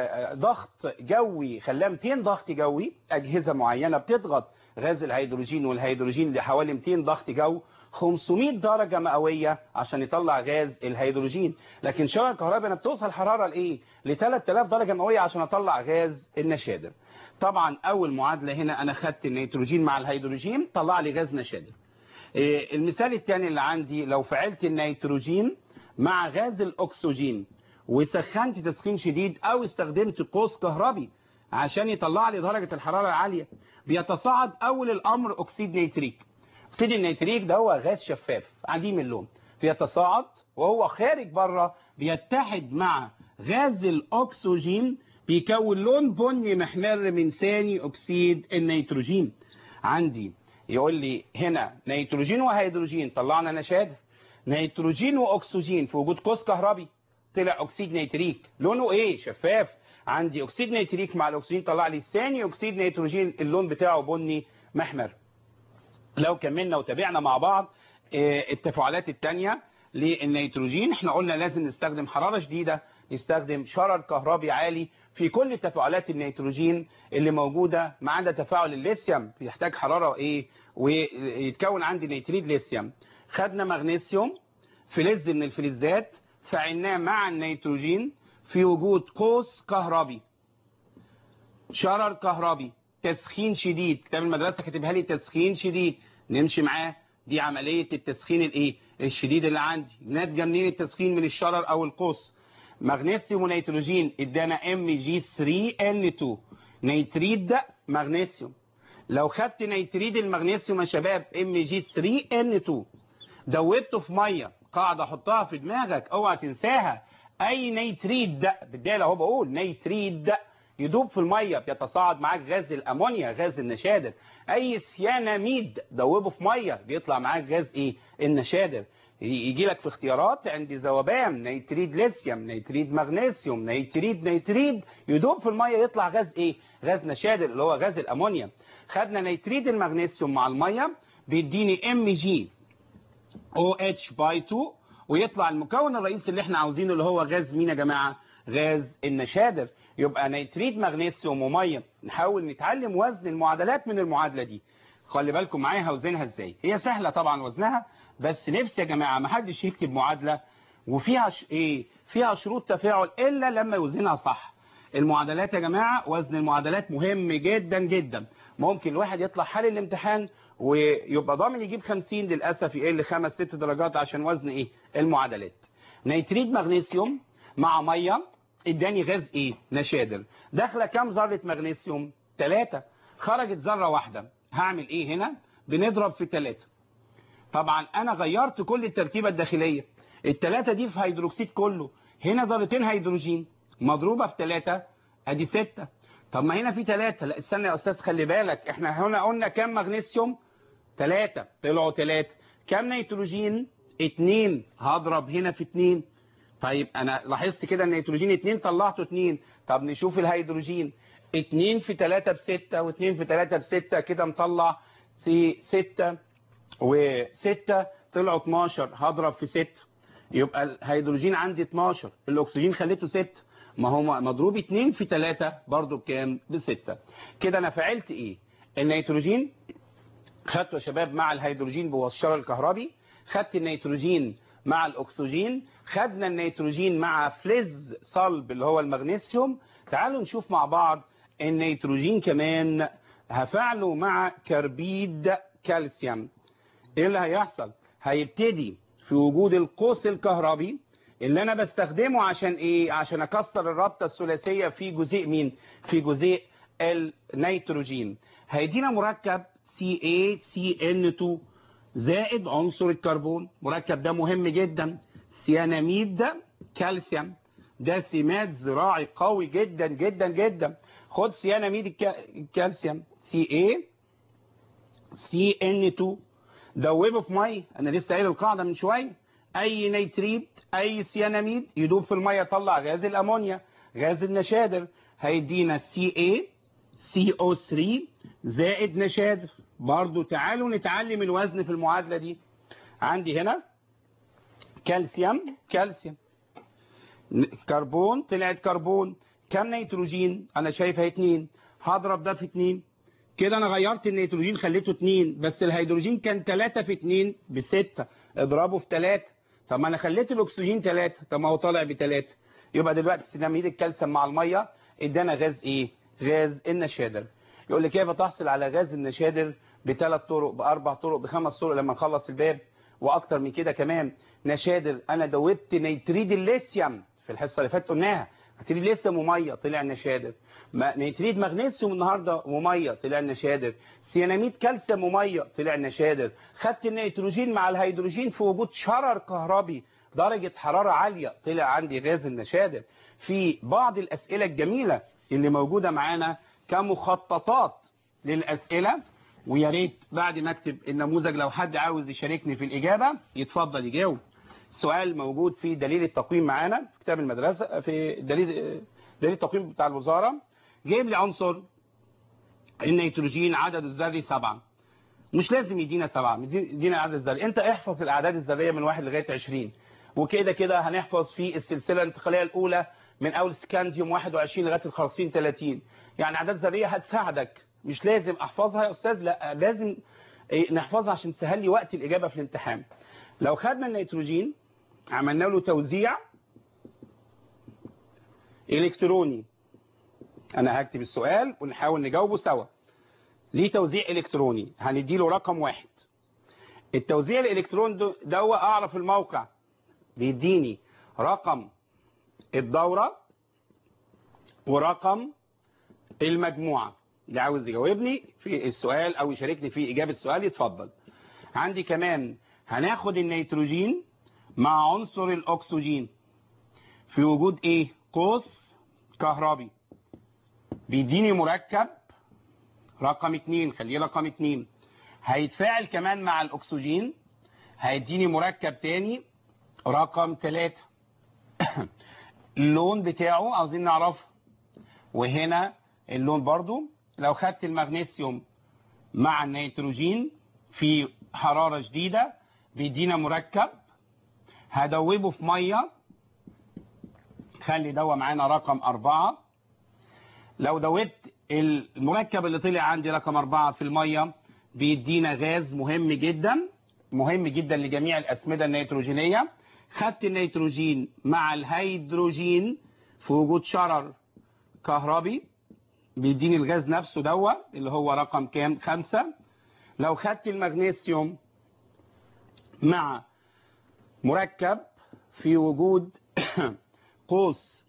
ضغط جوي خلاه مئتين ضغط جوي، اجهزه معينه بتضغط غاز الهيدروجين والهيدروجين لحوالي مئتين ضغط جو، خمسمائة درجه مئويه عشان يطلع غاز الهيدروجين. لكن شرر الكهرباء انا بتوصل حراره لايه؟ ل ثلاثة آلاف درجه مئويه عشان اطلع غاز النشادر. طبعا اول معادله هنا انا خدت النيتروجين مع الهيدروجين طلع لي غاز نشادر. المثال الثاني اللي عندي لو فعلت النيتروجين مع غاز الاكسجين وسخنت تسخين شديد او استخدمت قوس كهربي عشان يطلع لي درجة الحرارة العالية، بيتصاعد اول الامر اكسيد نيتريك. اكسيد النيتريك ده هو غاز شفاف عديم اللون، بيتصاعد وهو خارج بره بيتحد مع غاز الاكسجين بيكون لون بني محمر من ثاني اكسيد النيتروجين. عندي يقول لي هنا نيتروجين وهيدروجين طلعنا نشادر، نيتروجين واكسجين في وجود قوس كهربي طلع اكسيد نيتريك لونه ايه؟ شفاف. عندي اكسيد نيتريك مع الاكسجين طلع لي ثاني اكسيد نيتروجين اللون بتاعه بني محمر. لو كملنا وتابعنا مع بعض التفاعلات الثانيه للنيتروجين، احنا قلنا لازم نستخدم حراره شديده، نستخدم شرر كهربي عالي في كل تفاعلات النيتروجين اللي موجوده، ما عدا تفاعل الليثيوم بيحتاج حراره ايه ويتكون عندي نيتريد ليثيوم. خدنا مغنيسيوم فلز من الفلزات فعلناه مع النيتروجين في وجود قوس كهربي، شرر كهربي، تسخين شديد. كتاب المدرسه كاتبها لي تسخين شديد، نمشي معاه، دي عمليه التسخين الايه الشديد اللي عندي. ناتجه منين التسخين؟ من الشرر او القوس. مغنيسيوم ونيتروجين ادانا ام جي ثري ان اتنين، نيتريد مغنيسيوم. لو خدت نيتريد المغنيسيوم يا شباب ام جي ثري ان اتنين دوبته في ميه، قاعده حطها في دماغك اوعى تنساها، اي نيتريد ده بالدال اهو بقول نيتريد ده يدوب في الميه بيتصاعد معاك غاز الامونيا غاز النشادر. اي سياناميد دوبه في ميه بيطلع معاك غاز ايه؟ النشادر. يجي لك في اختيارات عندي ذوبان نيتريد ليثيوم، نيتريد مغنيسيوم، نيتريد نيتريد يدوب في الميه يطلع غاز ايه؟ غاز نشادر اللي هو غاز الامونيا. خدنا نيتريد المغنيسيوم مع الميه بيديني ام جي او اتش باي اتنين ويطلع المكون الرئيسي اللي احنا عاوزينه اللي هو غاز مين يا جماعه؟ غاز النشادر. يبقى نيتريد مغنيسيوم وميه. نحاول نتعلم وزن المعادلات من المعادله دي. خلي بالكم معايا هوزنها ازاي. هي سهله طبعا وزنها، بس نفسي يا جماعه ما حدش يكتب معادله وفيها ش... ايه فيها شروط تفاعل الا لما يوزنها صح. المعادلات يا جماعه وزن المعادلات مهم جدا جدا. ممكن الواحد يطلع حل الامتحان ويبقى ضامن يجيب خمسين، للاسف يقل خمس ست درجات عشان وزن ايه المعادلات. نيتريد مغنيسيوم مع ميه اداني غاز ايه؟ نشادر. داخله كام ذره مغنيسيوم؟ ثلاثة. خرجت ذره واحده، هعمل ايه هنا؟ بنضرب في ثلاثة. طبعا انا غيرت كل التركيبه الداخليه، الثلاثه دي في هيدروكسيد كله، هنا ذرتين هيدروجين مضروبه في ثلاثة ادي ستة. طب ما هنا في ثلاثة، لا استنى يا استاذ خلي بالك، احنا هنا قلنا كام مغنيسيوم؟ ثلاثة، طلعوا ثلاثة. كام نيتروجين؟ اثنين، هضرب هنا في اثنين. طيب انا لاحظت كده النيتروجين اثنين طلعته اثنين. طب نشوف الهيدروجين، اثنين في ثلاثة بستة واثنين في ثلاثة بستة، كده مطلع ستة و6 طلعوا اتناشر، هضرب في ستة يبقى الهيدروجين عندي اتناشر، الاكسجين خليته ستة، ما هو مضروب اثنين في ثلاثة برضو بكام؟ بستة. كده انا فعلت ايه؟ النيتروجين خدته يا شباب مع الهيدروجين بالشرر الكهربي، خدت النيتروجين مع الاكسجين، خدنا النيتروجين مع فلز صلب اللي هو المغنيسيوم. تعالوا نشوف مع بعض النيتروجين كمان هفعله مع كربيد كالسيوم. ايه اللي هيحصل؟ هيبتدي في وجود القوس الكهربي اللي انا بستخدمه عشان ايه؟ عشان اكسر الرابطه الثلاثيه في جزيء مين؟ في جزيء النيتروجين. هيدينا مركب سي إيه سي إن اتنين زائد عنصر الكربون. مركب ده مهم جدا، سياناميد كالسيوم. ده سماد زراعي قوي جدا جدا جدا. خد سياناميد الكالسيوم سي إيه سي إن اتنين، دوبه في ميه. انا لسه قايل القاعده من شويه، اي نيتريت اي سياناميد يدوب في الميه يطلع غاز الامونيا، غاز النشادر. هيدينا سي إيه سي أو ثلاثة زائد نشادر. برضو تعالوا نتعلم الوزن في المعادله دي. عندي هنا كالسيوم كالسيوم، كربون طلعت كربون. كم نيتروجين؟ انا شايفها اتنين، هضرب ده في اتنين. كده انا غيرت النيتروجين خليته اتنين، بس الهيدروجين كان تلاتة في اتنين بستة، اضربه في تلاتة. طب ما انا خليت الاكسجين تلاتة، طب ما هو طالع بتلاتة. يبقى دلوقتي سيناميد الكالسيوم مع الميه ادانا غاز ايه؟ غاز النشادر. يقول لي كيف تحصل على غاز النشادر؟ بثلاث طرق، باربع طرق، بخمس طرق لما نخلص الباب، واكتر من كده كمان. نشادر انا دوبت نيتريد الليثيوم في الحصه اللي فاتت قلناها، نيتريد ليثيوم وميه طلع نشادر. نيتريد مغنيسيوم النهارده وميه طلع نشادر. سياناميد كالسيوم وميه طلع نشادر. خدت النيتروجين مع الهيدروجين في وجود شرر كهربي درجه حراره عاليه طلع عندي غاز النشادر. في بعض الاسئله الجميله اللي موجوده معانا كمخططات للاسئله، ويا ريت بعد ما اكتب النموذج لو حد عاوز يشاركني في الاجابه يتفضل يجاوب. سؤال موجود في دليل التقويم معانا في كتاب المدرسه، في دليل دليل التقويم بتاع الوزاره. جايب لي عنصر النيتروجين عدد الذري سبعة. مش لازم يدينا سبعة، يدينا العدد الذري. انت احفظ الاعداد الذريه من واحد لغايه عشرين، وكده كده هنحفظ في السلسله الانتقاليه الاولى من اول سكانديوم واحد وعشرين لغايه الخرسين تلاتين. يعني اعداد ذريه هتساعدك، مش لازم احفظها يا استاذ، لا لازم نحفظها عشان تسهل لي وقت الاجابه في الامتحان. لو خدنا النيتروجين عملنا له توزيع الكتروني، انا هكتب السؤال ونحاول نجاوبه سوا. ليه توزيع الكتروني؟ هنديله رقم واحد. التوزيع الالكترون ده اعرف الموقع، بيديني رقم الدوره ورقم المجموعه. اللي عاوز يجاوبني في السؤال او يشاركني في اجابه السؤال يتفضل. عندي كمان هناخد النيتروجين مع عنصر الاكسجين في وجود ايه؟ قوس كهربي، بيديني مركب رقم اتنين، خليه رقم اتنين. هيتفاعل كمان مع الاكسجين هيديني مركب تاني رقم تلاتة. اللون بتاعه عاوزين نعرفه، وهنا اللون برضو. لو خدت المغنيسيوم مع النيتروجين في حرارة شديدة بيدينا مركب، هدوبه في مية، خلي دوا معانا رقم أربعة. لو دوبت المركب اللي طلع عندي رقم أربعة في المية بيدينا غاز مهم جدا، مهم جدا لجميع الأسمدة النيتروجينية. خدت النيتروجين مع الهيدروجين في وجود شرر كهربي بيديني الغاز نفسه دوا اللي هو رقم كام؟ خمسة. لو خدت المغنيسيوم مع مركب في وجود قوس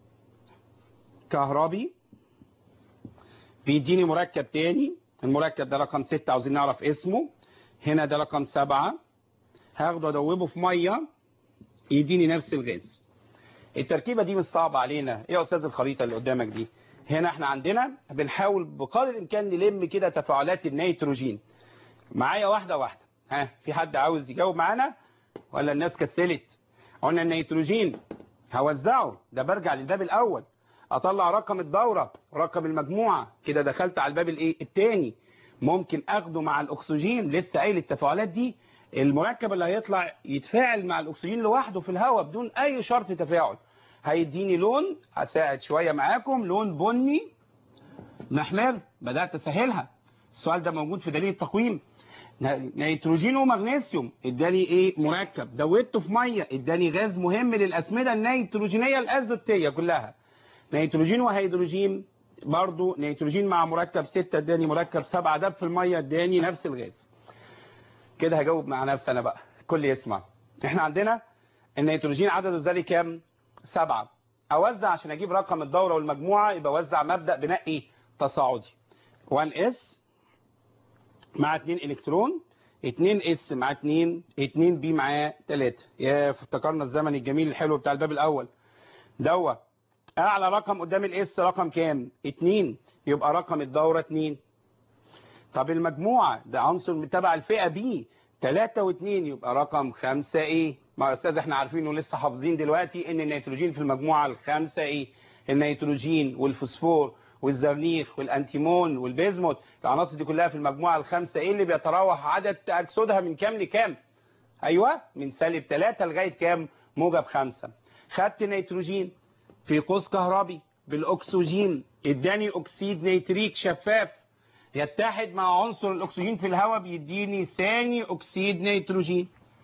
كهربي بيديني مركب تاني. المركب ده رقم ستة، عاوزين نعرف اسمه. هنا ده رقم سبعة، هاخده ادوبه في ميه يديني نفس الغاز. التركيبه دي مش صعبه علينا. ايه يا استاذ الخريطه اللي قدامك دي؟ هنا احنا عندنا بنحاول بقدر الامكان نلم كده تفاعلات النيتروجين معايا واحده واحده. ها، في حد عاوز يجاوب معانا ولا الناس كسلت؟ قلنا النيتروجين هوزعه، ده برجع للباب الاول اطلع رقم الدوره رقم المجموعه، كده دخلت على الباب الايه الثاني. ممكن اخده مع الاكسجين، لسه قايل التفاعلات دي. المركب اللي هيطلع يتفاعل مع الاكسجين لوحده في الهواء بدون اي شرط تفاعل، هيديني لون، هساعد شويه معاكم، لون بني محمر. بدات اسهلها. السؤال ده موجود في دليل التقويم. نيتروجين ومغنيسيوم اداني ايه مركب، دوبته في ميه اداني غاز مهم للاسمده النيتروجينيه الازوتيه كلها. نيتروجين وهيدروجين برضو، نيتروجين مع مركب ستة اداني مركب سبعة، دب في الميه اداني نفس الغاز. كده هجاوب مع نفسي انا بقى، كل يسمع. احنا عندنا النيتروجين عدده الذري كام؟ سبعة. اوزع عشان اجيب رقم الدوره والمجموعه، يبقى اوزع مبدا بناء ايه؟ تصاعدي. واحد اس مع اتنين الكترون، اتنين اس مع اتنين، اتنين بي مع تلاتة. يا افتكرنا الزمن الجميل الحلو بتاع الباب الاول. دوا اعلى رقم قدام الاس رقم كام؟ اتنين، يبقى رقم الدوره اتنين. طب المجموعه ده عنصر تبع الفئه بي، تلاتة واتنين، يبقى رقم خمسة ايه؟ ما يا استاذ احنا عارفين ولسه حافظين دلوقتي ان النيتروجين في المجموعه الخامسه ايه؟ النيتروجين والفوسفور والزرنيخ والانتيمون والبيزموت، العناصر دي كلها في المجموعه الخامسه ايه اللي بيتراوح عدد تاكسدها من كام لكام؟ ايوه من سالب تلاتة لغايه كام؟ موجب خمسة. خدت نيتروجين في قوس كهربي بالاكسجين، اداني اكسيد نيتريك شفاف يتحد مع عنصر الاكسجين في الهواء بيديني ثاني اكسيد نيتروجين.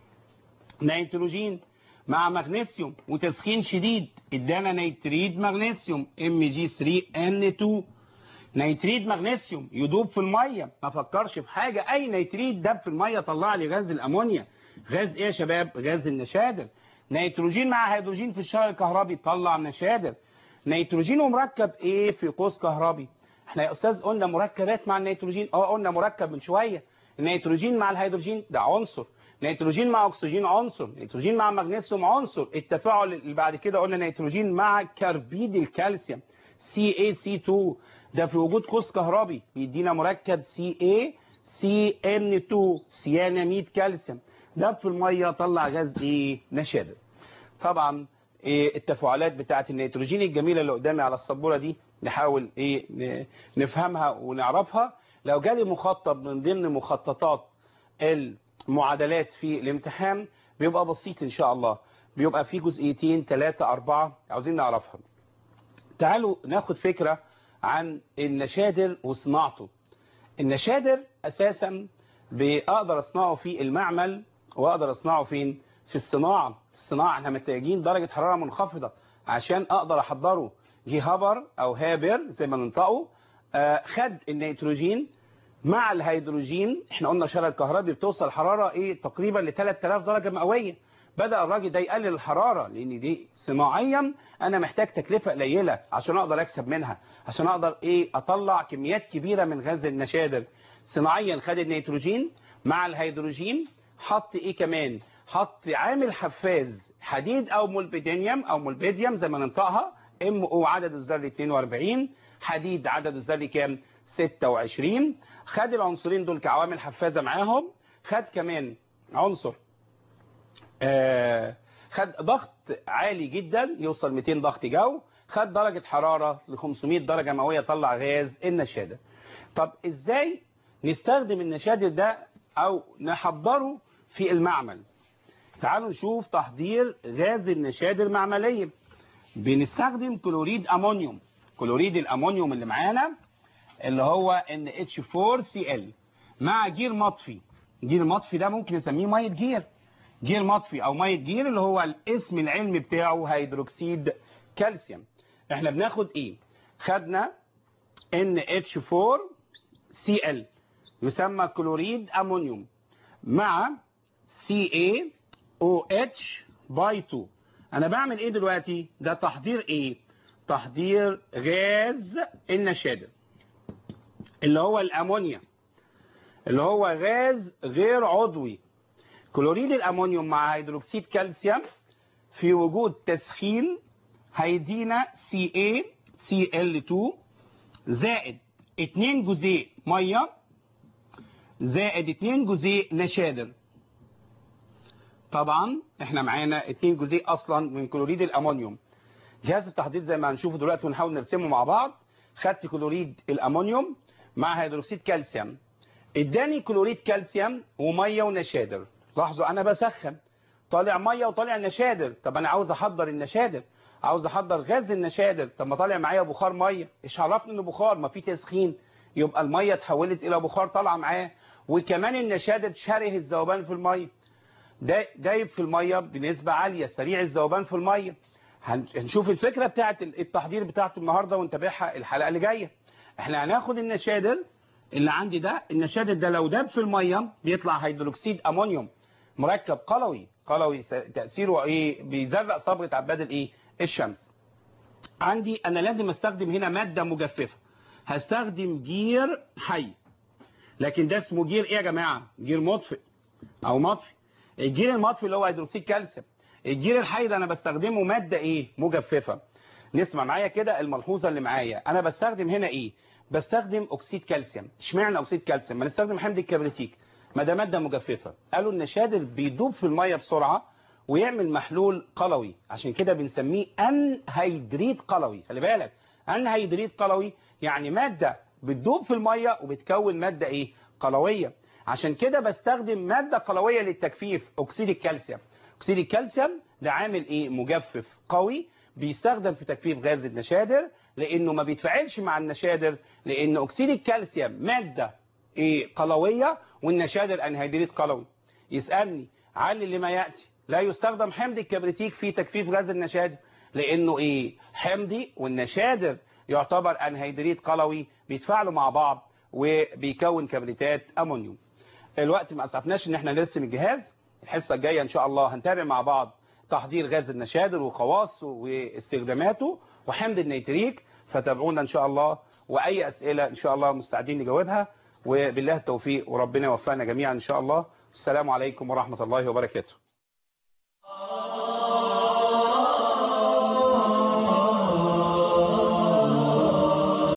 نيتروجين مع مغنيسيوم وتسخين شديد ادانا نيتريد مغنيسيوم ام جي ثري ان اتنين. نيتريد مغنيسيوم يدوب في الميه، ما فكرش في حاجه، اي نيتريد دب في الميه طلع لي غاز الامونيا. غاز ايه يا شباب؟ غاز النشادر. نيتروجين مع هيدروجين في الشارع الكهربي طلع نشادر. نيتروجين ومركب ايه في قوس كهربي؟ احنا يا استاذ قلنا مركبات مع النيتروجين، اه قلنا مركب من شويه. النيتروجين مع الهيدروجين ده عنصر، نيتروجين مع اكسجين عنصر، نيتروجين مع مغنيسيوم عنصر. التفاعل اللي بعد كده قلنا نيتروجين مع كربيد الكالسيوم سي اي سي اتنين، ده في وجود قوس كهربي بيدينا مركب سي اي سي ان اتنين، سياناميد كالسيوم. ده في الميه طلع غاز ايه؟ نشادر. طبعا إيه التفاعلات بتاعه النيتروجين الجميله اللي قدامي على السبوره دي نحاول ايه نفهمها ونعرفها. لو جالي مخطط من ضمن مخططات المعادلات في الامتحان بيبقى بسيط ان شاء الله، بيبقى فيه جزئيتين ثلاثة أربعة عاوزين نعرفها. تعالوا ناخد فكرة عن النشادر وصناعته. النشادر اساسا بقدر اصنعه في المعمل واقدر اصنعه فين؟ في الصناعة. في الصناعة احنا محتاجين درجة حرارة منخفضة عشان اقدر احضره. جه هابر او هابر زي ما ننطقه، آه خد النيتروجين مع الهيدروجين. احنا قلنا شارع الكهربي بتوصل حرارة ايه تقريبا ل تلات آلاف درجة مئوية. بدأ الراجل ده يقلل الحرارة لان دي صناعيا انا محتاج تكلفة قليلة عشان اقدر اكسب منها، عشان اقدر ايه اطلع كميات كبيرة من غاز النشادر. صناعيا خد النيتروجين مع الهيدروجين، حط ايه كمان؟ حط عامل حفاز حديد او مولبيدينيوم او مولبيديوم زي ما ننطقها، ام او عدد الذري اتنين واربعين، حديد عدد الذري كام؟ ستة وعشرين. خد العنصرين دول كعوامل حفازه معاهم. خد كمان عنصر آه خد ضغط عالي جدا يوصل ميتين ضغط جو. خد درجه حراره ل خمسمية درجه مئويه طلع غاز النشادر. طب ازاي نستخدم النشادر ده او نحضره في المعمل؟ تعالوا نشوف تحضير غاز النشادر معمليا. بنستخدم كلوريد امونيوم. كلوريد الامونيوم اللي معانا اللي هو ان اتش فور سي ال مع جير مطفي. جير مطفي ده ممكن نسميه ميه جير. جير مطفي او ميه جير اللي هو الاسم العلمي بتاعه هيدروكسيد كالسيوم. احنا بناخد ايه؟ خدنا ان اتش فور سي ال يسمى كلوريد امونيوم مع سي اي او اتش باي اتنين. انا بعمل ايه دلوقتي؟ ده تحضير ايه؟ تحضير غاز النشادر اللي هو الامونيا، اللي هو غاز غير عضوي. كلوريد الامونيوم مع هيدروكسيد كالسيوم في وجود تسخين هيدينا سي اي سي ال اتنين زائد اتنين جزيء ميه زائد اتنين جزيء نشادر. طبعا احنا معانا اتنين جزيء اصلا من كلوريد الامونيوم. جهاز التحضير زي ما هنشوفه دلوقتي ونحاول نرسمه مع بعض. خدت كلوريد الامونيوم مع هيدروكسيد كالسيوم، اداني كلوريد كالسيوم وميه ونشادر. لاحظوا انا بسخن، طالع ميه وطالع نشادر. طب انا عاوز احضر النشادر، عاوز احضر غاز النشادر. طب ما طالع معايا بخار ميه، ايش عرفني انه بخار؟ ما في تسخين، يبقى الميه اتحولت الى بخار طالعه معاه. وكمان النشادر شره الذوبان في الميه، ده دايب في الميه بنسبه عاليه، سريع الذوبان في الميه. هنشوف الفكره بتاعه التحضير بتاعته النهارده ونتابعها الحلقه اللي جايه. احنا هناخد النشادر اللي عندي ده، النشادر ده لو داب في الميه بيطلع هيدروكسيد امونيوم، مركب قلوي، قلوي تاثيره ايه؟ بيزرق صبغه عباد الايه؟ الشمس. عندي انا لازم استخدم هنا ماده مجففه، هستخدم جير حي، لكن ده اسمه جير ايه يا جماعه؟ جير مطفئ او مطفي. الجير المطفي اللي هو هيدروكسيد كالسيوم. الجير الحي ده انا بستخدمه ماده ايه؟ مجففه. نسمع معايا كده الملحوظه اللي معايا، انا بستخدم هنا ايه؟ بستخدم اكسيد كالسيوم. اشمعنى اكسيد كالسيوم؟ ما نستخدم حمض الكبريتيك، ما ده ماده مجففه. قالوا النشادر بيدوب في الميه بسرعه ويعمل محلول قلوي، عشان كده بنسميه انهيدريت قلوي. خلي بالك، انهيدريت قلوي يعني ماده بتدوب في الميه وبتكون ماده ايه؟ قلويه. عشان كده بستخدم ماده قلويه للتجفيف، اكسيد الكالسيوم. اكسيد الكالسيوم ده عامل ايه؟ مجفف قوي، بيستخدم في تجفيف غاز النشادر لانه ما بيتفاعلش مع النشادر، لان اكسيد الكالسيوم ماده ايه؟ قلويه، والنشادر انهيدريت قلوي. يسالني علل لما ياتي، لا يستخدم حمض الكبريتيك في تجفيف غاز النشادر لانه ايه؟ حمضي، والنشادر يعتبر انهيدريت قلوي، بيتفاعلوا مع بعض وبيكون كبريتات امونيوم. الوقت ما اسعفناش ان احنا نرسم الجهاز. الحصه الجايه ان شاء الله هنتابع مع بعض تحضير غاز النشادر وخواصه واستخداماته وحمض النيتريك، فتابعونا ان شاء الله، واي اسئله ان شاء الله مستعدين نجاوبها، وبالله التوفيق وربنا يوفقنا جميعا ان شاء الله. السلام عليكم ورحمه الله وبركاته.